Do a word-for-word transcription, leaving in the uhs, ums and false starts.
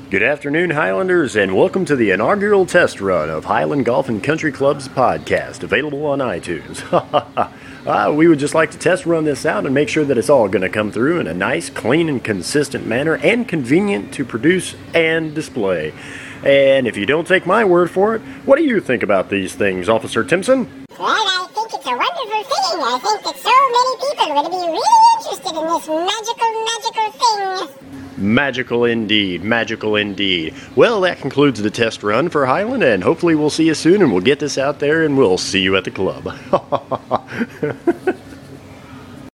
Good afternoon, Highlanders, and welcome to the inaugural test run of Highland Golf and Country Club's podcast, available on iTunes. uh, we would just like to test run this out and make sure that it's all going to come through in a nice, clean, and consistent manner, and convenient to produce and display. And if you don't take my word for it, what do you think about these things, Officer Timpson? Well, I think it's a wonderful thing. I think that so many people are going to be really interested in this magical, magical thing. Magical indeed, magical indeed. Well, that concludes the test run for Highland, and hopefully we'll see you soon, and we'll get this out there, and we'll see you at the club.